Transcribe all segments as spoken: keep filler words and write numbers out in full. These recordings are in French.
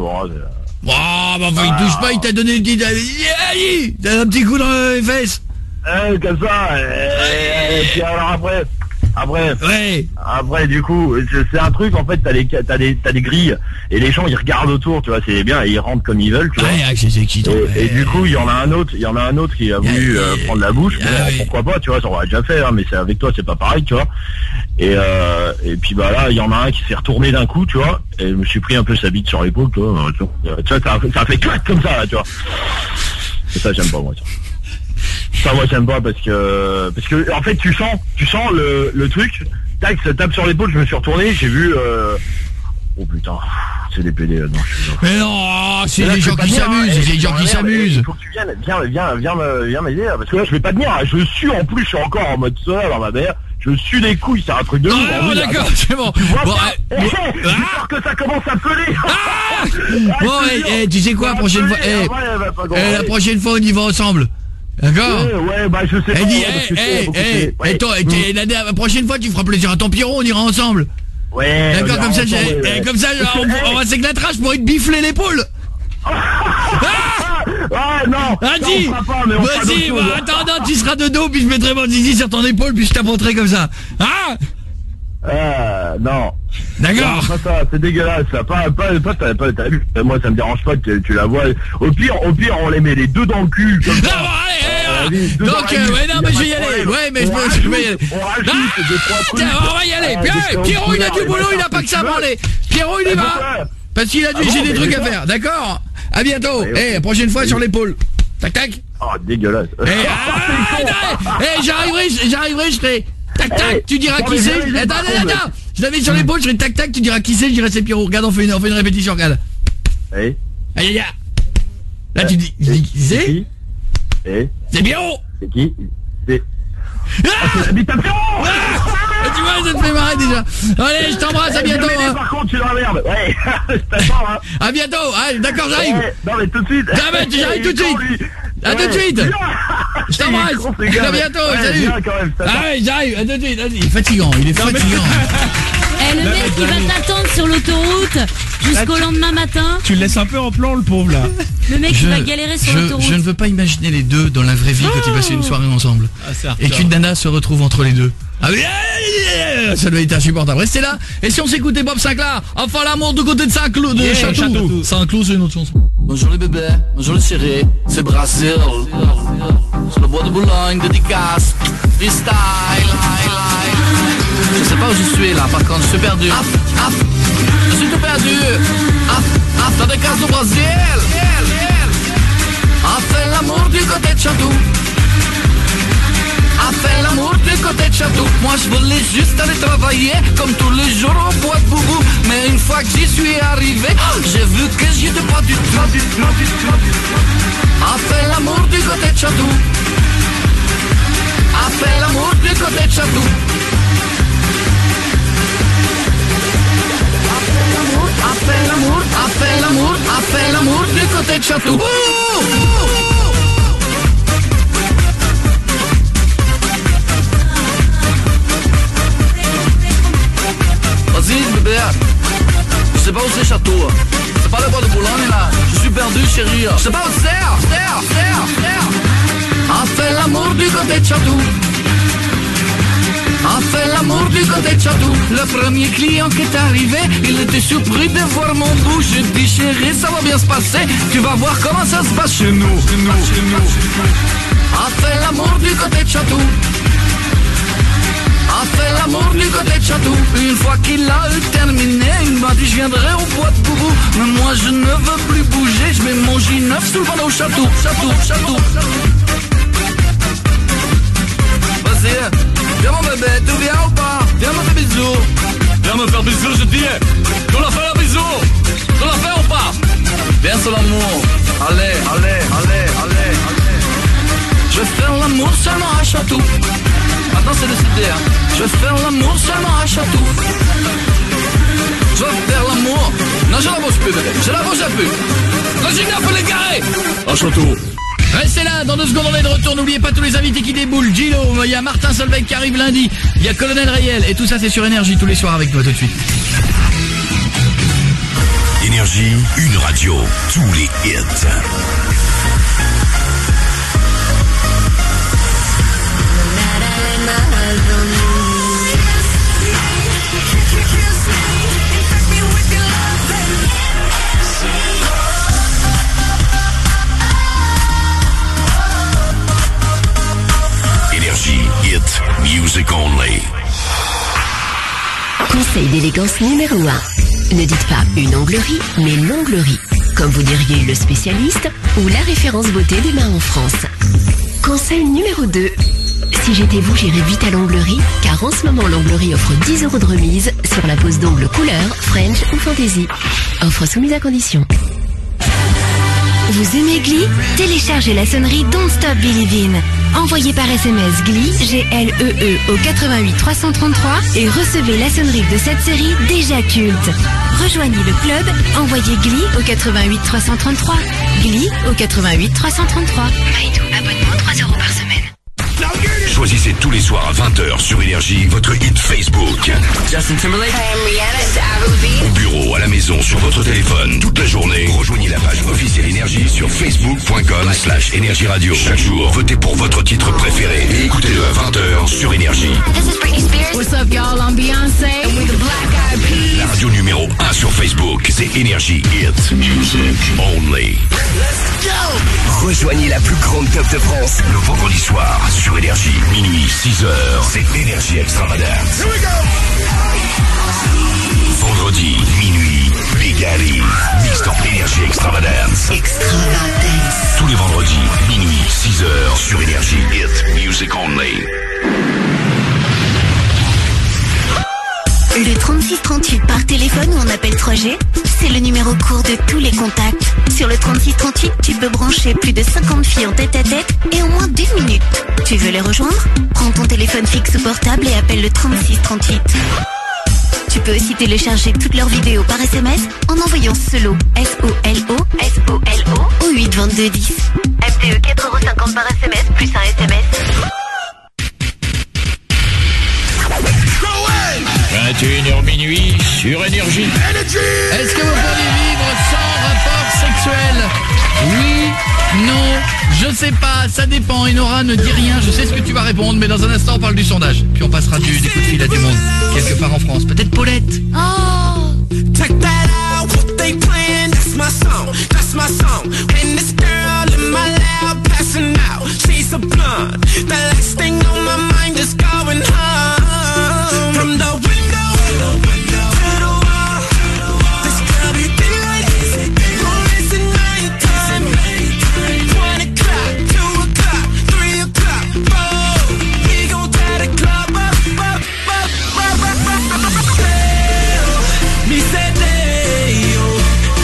Bon, Oh, bah enfin, il touche pas, il t'a donné le petit... Allez, t'as un petit coup dans les fesses. Eh, comme ça, et, et puis alors après, après, ouais. après du coup, c'est un truc, en fait, t'as des, t'as des, t'as des grilles, et les gens, ils regardent autour, tu vois, c'est bien, et ils rentrent comme ils veulent, tu vois. Ouais, c'est excitant. Et, ouais. et du coup, il y en a un autre, il y en a un autre qui a voulu euh, prendre la bouche, ah, bon, oui. pourquoi pas, tu vois, ça on l'a déjà fait, hein, mais c'est avec toi, c'est pas pareil, tu vois. Et, euh, et puis bah là, il y en a un qui s'est retourné d'un coup, tu vois, et je me suis pris un peu sa bite sur l'épaule, tu vois, tu vois, ça, ça, ça a fait clac comme ça, là, tu vois. Et ça, j'aime pas, moi, ça. Ça, moi, j'aime pas parce que, parce que, en fait, tu sens, tu sens le, le truc, tac, ça tape sur l'épaule, je me suis retourné, j'ai vu, euh, oh putain, c'est des P D, non, je suis... Mais non, c'est là, des gens qui s'amusent, c'est des gens qui s'amusent. Il faut que tu viennes, viens, viens, viens, viens, viens m'aider, parce que là, je vais pas tenir, je suis, en plus, je suis encore en mode soda dans ma mère, je suis des couilles, c'est un truc de ouf. Ah, bon, d'accord, c'est bon. Tu vois Bon, pas, euh, hey, bon, j'ai peur que ça commence à peler. Ah bon, eh, eh, tu sais quoi, la prochaine fois, eh, eh, la prochaine fois, on y va ensemble. D'accord? Ouais, ouais, bah je sais Elle pas. dit, parce que eh, tu sais, eh, faut que eh, tu- ouais. et toi, et t'es- la, la prochaine fois, tu feras plaisir à ton Pierrot, on ira ensemble. Ouais. D'accord, on comme ça, ira j'ai- ensemble, eh, ouais. comme ça, Parce que, on, hey, on va s'éclatrer, je pourrais te bifler l'épaule. Ah non. Ah, ça, dis, on fera pas, mais on fera vas-y, d'autres bah, choses. attends, non, tu seras de dos, puis je mettrai mon zizi sur ton épaule, puis je t'apporterai comme ça. Ah Euh, non. D'accord. Non, pas ça, c'est dégueulasse, ça. Pas, pas, pas, t'as, pas, t'as vu. Moi, ça me dérange pas que tu, tu la vois. Au pire, au pire, on les met les deux dans le cul, comme Ah, ça. bon, allez, Euh, allez, les deux dans donc, la euh, nuque, ouais, non, y a mais pas je vais de y aller. problème. Ouais, mais je On peux, rajoute, je vais y aller. On rajoute Ah, deux, trois trucs. tiens, on va y aller. Euh, Pierrot, des Pierrot, il a du couleurs, boulot, des il a pas que ça à machins, branler. Pierrot, il y Eh, va. pourquoi Parce qu'il a dû, Ah bon, j'ai des mais trucs à déjà faire, d'accord? À bientôt. Ouais, Eh, ok. prochaine fois Oui. sur l'épaule. Tac, tac. Oh, dégueulasse. Eh, ah, eh, j'arriverai, j'arriverai, je serai. Tac, tac, Eh, tu diras non, qui mais c'est. viens, viens, Attends, par attends, contre, attends. Je l'avais sur l'épaule, je serai tac, tac, tu diras qui c'est, je dirai c'est Pierrot. Regarde, on fait une, on fait une répétition, regarde. Eh, Aïe, aïe, aïe. Là, tu dis, je dis qui c'est c'est? qui Eh, C'est Pierrot. c'est qui C'est... Ah! C'est l'habitation. Ah, tu vois, ça te fait marrer déjà. Allez, je t'embrasse, à bientôt. Hein. Par contre, tu dans la merde. Ouais, je t'attends, hein. À bientôt. Allez, d'accord, j'arrive. Ouais, non, mais tout de suite. Ah, mais j'arrive tout de suite. Lui. À tout de Ouais. suite. Viens. Je t'embrasse. Il est con, ce gars, À mais- bientôt, ouais, salut. viens quand même, je t'attends. Ah ouais, j'arrive, à tout de suite. Vas-y. Il est fatigant, il est fatigant. Eh, le mec, il va t'attendre sur l'autoroute jusqu'au lendemain matin. Tu le laisses un peu en plan, le pauvre, là. Le mec, Je, il va galérer sur je, l'autoroute. je ne veux pas imaginer les deux dans la vraie vie quand ils passaient une soirée ensemble. Ah, c'est Et hardcore. qu'une nana se retrouve entre les deux. Ah oui, ah, ça doit être insupportable. Restez là. Et si on s'écoutait Bob Sinclair, enfin l'amour du côté de Saint-Cloud, de Yeah, Château. Château. Saint-Cloud, c'est une autre chanson. Bonjour les bébés, bonjour les chéris, c'est Brasil. Sur le bois de Boulogne, dédicace, freestyle. Je sais pas où je suis là, par contre je suis perdu. Af, af, je suis tout perdu. Af, af, dans des cases au Brésil. A fait l'amour du côté de Château. A fait l'amour du côté de Château. Moi je voulais juste aller travailler comme tous les jours au bois de Boubou. Mais une fois que j'y suis arrivé, j'ai vu que j'y étais pas du tout. A fait l'amour du côté de Château. A fait l'amour du côté de Château. A fait l'amour, a fait l'amour, a fait l'amour du côté de Château. Vas-y bébé, je sais pas où c'est Château. C'est pas le bois de Boulogne là. Je suis perdu chérie. Je sais pas où c'est. Terre, terre, terre. A fait l'amour du côté de Château. A fait l'amour du côté de Château. Le premier client qui est arrivé, il était surpris de voir mon bout. Je dis chérie, ça va bien se passer. Tu vas voir comment ça se passe chez nous. Chez nous, chez nous. A fait l'amour du côté de Château. A fait l'amour du côté de Château. Une fois qu'il a eu terminé, il m'a dit je viendrai au bois de Boubou. Mais moi je ne veux plus bouger. Je mets mon J neuf sous le bandeau au château. Château, château. Vas-y, viens mon bébé, tu viens ou pas? Viens me faire bisous. Viens me faire bisous, je dis. Tu la fais un bisou. Tu la fais ou pas? Viens sur l'amour. Allez, allez, allez, allez, allez. Je vais faire l'amour seulement à Château. Maintenant c'est décidé, hein. Je vais faire l'amour seulement à Château. Je vais faire l'amour. Non, je la bouge plus, bébé. Je la bouge plus. Le giga peut les garer. À Château. Restez là, dans deux secondes on est de retour. N'oubliez pas tous les invités qui déboulent. Gino, il y a Martin Solveig qui arrive lundi. Il y a Colonel Rayel. Et tout ça c'est sur Énergie tous les soirs avec toi tout de suite. Énergie. Énergie, une radio, tous les hits. Énergie, hit, music only. Conseil d'élégance numéro un. Ne dites pas une onglerie, mais l'onglerie. Comme vous diriez le spécialiste ou la référence beauté des mains en France. Conseil numéro deux. Si j'étais vous, j'irais vite à l'onglerie, car en ce moment, l'onglerie offre dix euros de remise sur la pose d'ongles couleur, French ou Fantasy. Offre soumise à condition. Vous aimez Glee? Téléchargez la sonnerie Don't Stop Believin'. Envoyez par S M S Glee, G L E E au quatre-vingt-huit trois cent trente-trois et recevez la sonnerie de cette série déjà culte. Rejoignez le club, envoyez Glee au quatre-vingt-huit trois cent trente-trois. Glee au quatre-vingt-huit trois cent trente-trois. Maïdou, abonnement trois euros par semaine. Choisissez tous les soirs à vingt heures sur Énergie votre hit Facebook. Justin Timberlake. Au bureau, à la maison, sur votre téléphone, toute la journée. Rejoignez la page officielle Énergie sur facebook.com slash Énergie Radio. Chaque jour, votez pour votre titre préféré et écoutez-le à vingt heures sur Énergie. What's up, y'all? I'm Beyoncé. And we're the Black Eyed Peas. La radio numéro un sur Facebook, c'est Énergie Hit Music Only. Rejoignez la plus grande teuf de France le vendredi soir sur Énergie, minuit, six heures. C'est Énergie Extravagance. Vendredi, minuit, Bégali. Mixed up Énergie Extravagance. Extravagance. Tous les vendredis, minuit, six heures sur Énergie Hit Music Only. Le trente-six trente-huit par téléphone ou en appel trois G, c'est le numéro court de tous les contacts. Sur le trente-six trente-huit, tu peux brancher plus de cinquante filles en tête à tête et en moins d'une minute. Tu veux les rejoindre? Prends ton téléphone fixe ou portable et appelle le trente-six trente-huit. Tu peux aussi télécharger toutes leurs vidéos par S M S en envoyant SOLO, S O L O, S O L O, au huit vingt-deux dix. M T E quatre euros cinquante par S M S plus un S M S. vingt et une heures minuit sur Énergie. Est-ce que vous pourriez vivre sans rapport sexuel? Oui, non, je sais pas, ça dépend. Enora ne dit rien, je sais ce que tu vas répondre, mais dans un instant on parle du sondage. Puis on passera du, des coups de fil à du monde, quelque part en France. Peut-être Paulette. Oh. Check that out, what they playing, that's my song, that's my song. And this girl in my lap passing out, she's a blonde. The last thing on my mind is going home. From the window to the wall, this girl be feeling mornings and nighttime. One o'clock, two o'clock, three o'clock, four. We gon' tear the club up, up, up, up, up, up, up. Me say they, oh,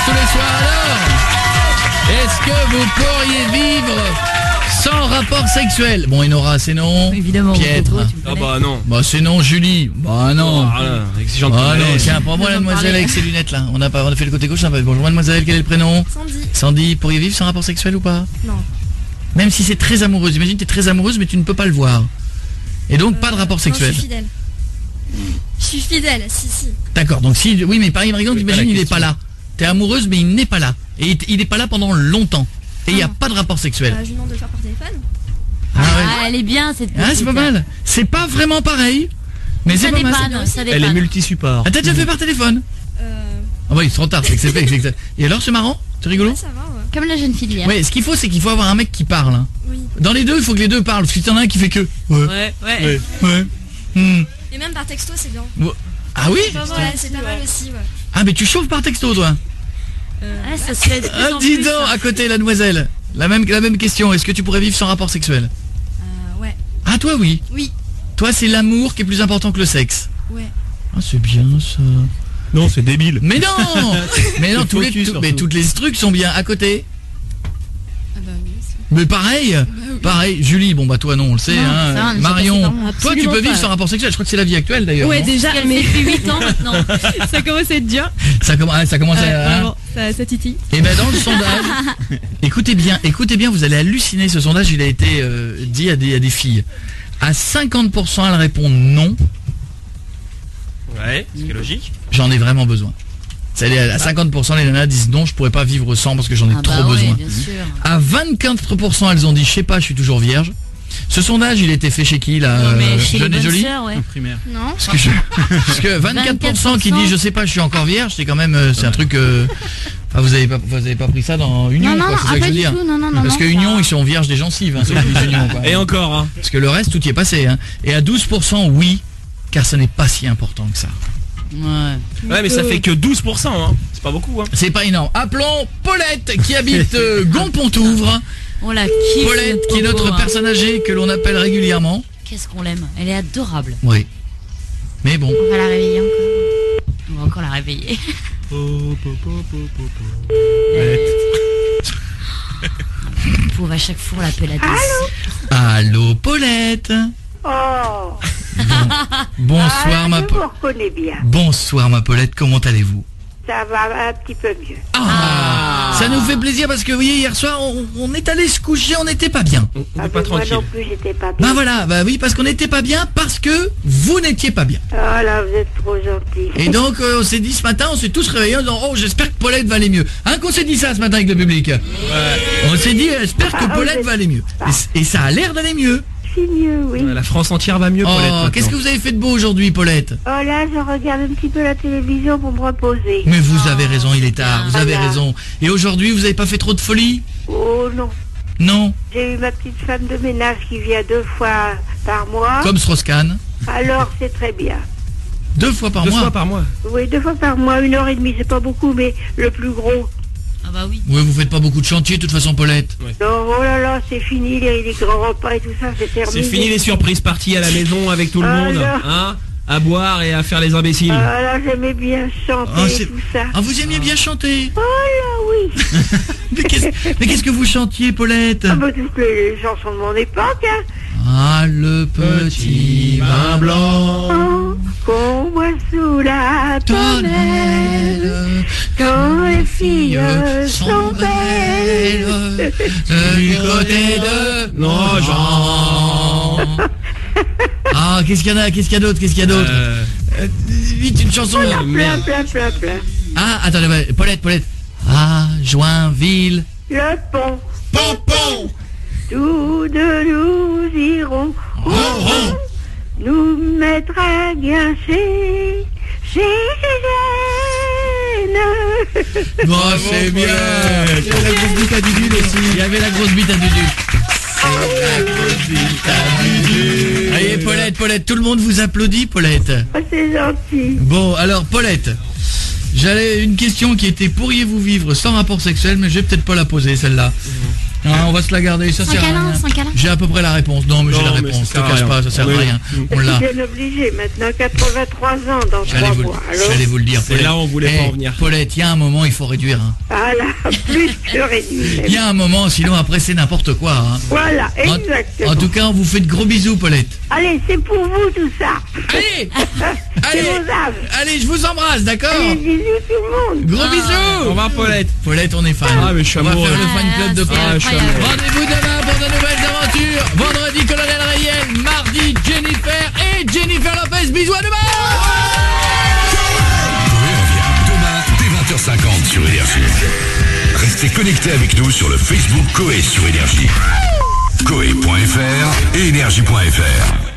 tous les soirs. Alors, est-ce que vous pourriez vivre sans rapport sexuel? Bon, Enora, c'est non. Évidemment. Pietre. Ah bah non. Bah c'est non, Julie. Bah non. Ah, là, exigeante. Ah non, tiens, prends-moi Nous la en demoiselle parler. avec ses lunettes là. On a pas, on a fait le côté gauche. Bonjour mademoiselle, quel est le prénom? Sandy. Sandy, pourriez vivre sans rapport sexuel ou pas? Non. Même si c'est très amoureuse. Imagine, t'es très amoureuse, mais tu ne peux pas le voir. Et donc, pas de rapport sexuel. Non, je suis fidèle. Je suis fidèle, si, si. D'accord, donc si, oui, mais par exemple, Oui, imagine, pas la il n'est question. pas là. T'es amoureuse, mais il n'est pas là. Et il- il n'est pas là pendant longtemps. Et il n'y a Ah. pas de rapport sexuel. Euh, je lui demande de le faire par téléphone. Ah, ouais. Ah, elle est bien cette petite. Ah, c'est pas mal. C'est pas vraiment pareil, mais Ça c'est pas mal. dépanne, ça Elle est dépanne. multi-support. Ah, t'as déjà fait par téléphone? Euh... Ah oui, c'est trop tard, c'est que c'est fait. c'est que ça- Et alors, c'est marrant? C'est rigolo? Ouais, ça va, ouais. Comme la jeune fille d'hier. Ouais, ce qu'il faut, c'est qu'il faut avoir un mec qui parle. hein. Oui. Dans les deux, il faut que les deux parlent. Parce que si t'en as un qui fait que. Ouais. Ouais, ouais. Ouais. Ouais. Hmm. Et même par texto, c'est bien. Ah oui? Ouais, c'est pas mal aussi, ouais. Ah, mais tu chauffes par texto, toi? Ah, ça se fait de plus Ah, en dis plus, donc, ça. à côté, la demoiselle. La même, la même question. Est-ce que tu pourrais vivre sans rapport sexuel? Euh, ouais. Ah, toi, oui. Oui. Toi, c'est l'amour qui est plus important que le sexe. Ouais. Ah, c'est bien, ça. Non, c'est débile. Mais non. Mais non, C'est tous les, focus, tout- surtout. mais toutes les trucs sont bien à côté. Ah bah oui. c'est- Mais pareil, oui. pareil. Julie, bon bah toi non, on le sait. Non, hein. ça, on est Marion, pas passé par- toi tu absolument peux vivre pas. sans rapport sexuel. Je crois que c'est la vie actuelle d'ailleurs. Ouais, non déjà, Elle mais fait depuis huit ans maintenant. ça commence à être dur. ça, commence, ah, ça commence Euh, à. hein. vraiment, ça, ça titille. Et ben dans le sondage, écoutez bien, écoutez bien, vous allez halluciner. Ce sondage, il a été euh, dit à des, à des filles. À cinquante pour cent, elles répondent non. Ouais, ce qui est logique. J'en ai vraiment besoin. C'est-à-dire à cinquante pour cent, les nanas disent non, je pourrais pas vivre sans parce que j'en ai Ah trop bah ouais, besoin. bien sûr. À vingt-quatre pour cent, elles ont dit je sais pas, je suis toujours vierge. Ce sondage, il a été fait chez qui là? Non, mais euh, chez les Jeune et bonnes Jolie sœurs, ouais. Primaire. Non. Parce que, je- parce que vingt-quatre pour cent qui dit je sais pas, je suis encore vierge, c'est quand même euh, c'est un truc. euh, Enfin, vous avez pas vous avez pas pris ça dans Union, Non, non, quoi, non, c'est ça ah, que pas je veux du dire. tout, non, non, non. Parce non, que ça- Union, ils sont vierges des gencives, hein, ceux qui disent Union, quoi. Et encore, hein. Parce que le reste, tout y est passé. Hein. Et à douze pour cent, oui, car ce n'est pas si important que ça. Ouais. Ouais, mais ça fait que douze pour cent, hein. C'est pas beaucoup, hein. C'est pas énorme. Appelons Paulette qui habite euh, Gonpontouvre. On la kiffe. Paulette cette qui est popo, notre hein. personne âgée que l'on appelle régulièrement. Qu'est-ce qu'on l'aime. Elle est adorable. Oui. Mais bon. On va la réveiller encore. On va encore la réveiller. Pour à chaque fois on l'appelle à dix. Allô Paulette. Oh, Bonsoir ah, ma je Po- vous reconnais bien. Bonsoir ma Paulette, comment allez-vous? Ça va un petit peu mieux. Ah, ça nous fait plaisir parce que vous voyez hier soir on, on est allé se coucher, on n'était pas bien. On Ah, n'est pas mais moi tranquille. non plus, j'étais pas Bah bien. voilà, bah oui parce qu'on n'était pas bien parce que vous n'étiez pas bien. Oh là, vous êtes trop gentil. Et donc euh, on s'est dit ce matin, on s'est tous réveillés en disant oh j'espère que Paulette va aller mieux. Hein qu'on s'est dit ça ce matin avec le public. On s'est dit j'espère que Ah, Paulette vous êtes- va aller mieux. Et, c- et ça a l'air d'aller mieux. C'est mieux, oui. Ouais, La France entière va mieux, Paulette. Oh maintenant. qu'est-ce que vous avez fait de beau aujourd'hui Paulette? Oh là, je regarde un petit peu la télévision pour me reposer. Mais vous avez raison, il est tard, vous avez Voilà. raison. Et aujourd'hui vous avez pas fait trop de folie? Oh non. Non. J'ai eu ma petite femme de ménage qui vient deux fois par mois. Comme Strauss-Kahn. Alors, c'est très bien. Deux fois par Deux mois. fois par mois. Oui, deux fois par mois, une heure et demie, c'est pas beaucoup, mais le plus gros. Ah bah oui. Oui, vous faites pas beaucoup de chantier de toute façon Paulette. Non, oh là là, c'est fini, les, les grands repas et tout ça, c'est terminé. C'est fini les surprises parties à la maison avec tout le Ah, monde. là. Hein, à boire et à faire les imbéciles. Ah là, j'aimais bien chanter Ah, et c'est- tout ça. Ah vous aimiez bien chanter? Oh là, oui. Mais qu'est-ce mais qu'est-ce que vous chantiez Paulette? Ah bah, toutes les chansons de mon époque, hein. Ah le petit vin blanc Oh, qu'on boit sous la tonnelle, tonnelle, quand les filles sont belles belles. du côté de nos gens. Ah qu'est-ce qu'il y en a? Qu'est-ce qu'il y a d'autre? Qu'est-ce qu'il y a d'autre? Euh, Euh, Vite une chanson. Plein, merde. plein, plein, plein. Ah attendez, ouais, Paulette, Paulette. Ah Joinville. Le pont, Pompon. tous deux nous irons. Ronron. Nous mettra bien chez, chez Gégène. Bon, c'est bien. Il y avait la grosse bite à Dudule aussi. Il y avait la grosse bite à Dudu. La grosse bite à Dudu. Allez, Paulette, Paulette, tout le monde vous applaudit, Paulette. Oh, c'est gentil. Bon, alors, Paulette, j'allais une question qui était pourriez-vous vivre sans rapport sexuel, mais je vais peut-être pas la poser, celle-là. Non, on va se la garder, ça Sans sert à câlin, rien. sans câlin. J'ai à peu près la réponse. Non, mais j'ai Non, la mais réponse. ça sert Te à cache rien. pas, ça sert à Oui. rien. On Je l'a. suis bien obligé maintenant, quatre-vingt-trois ans dans J'allais trois vous, mois. Alors, j'allais vous le dire. C'est Paulette. là où on voulait Eh, pas en venir. Paulette, il y a un moment, il faut réduire. Hein. voilà, plus que réduit. Il y a un moment, sinon après c'est n'importe quoi. Hein. Voilà, En, exactement. en tout cas, on vous fait de gros bisous, Paulette. Allez, c'est pour vous tout ça. Allez, C'est allez, vos âmes. allez, je vous embrasse, d'accord. Allez, bisous tout le monde. Gros Ah. bisous. Au revoir, Paulette. Paulette, on est fan. Ah, mais je suis on va amoureux. faire le fan club de Ah, Paulette. Ah, je suis incroyable. amoureux. Rendez-vous demain pour de nouvelles aventures. Vendredi, Colonel Rayel. Mardi, Jennifer et Jennifer Lopez. Bisous à demain. Coé revient demain dès vingt heures cinquante sur Énergie. Restez connectés avec nous sur le Facebook Coé sur Énergie. Coé point F R et Énergie point F R.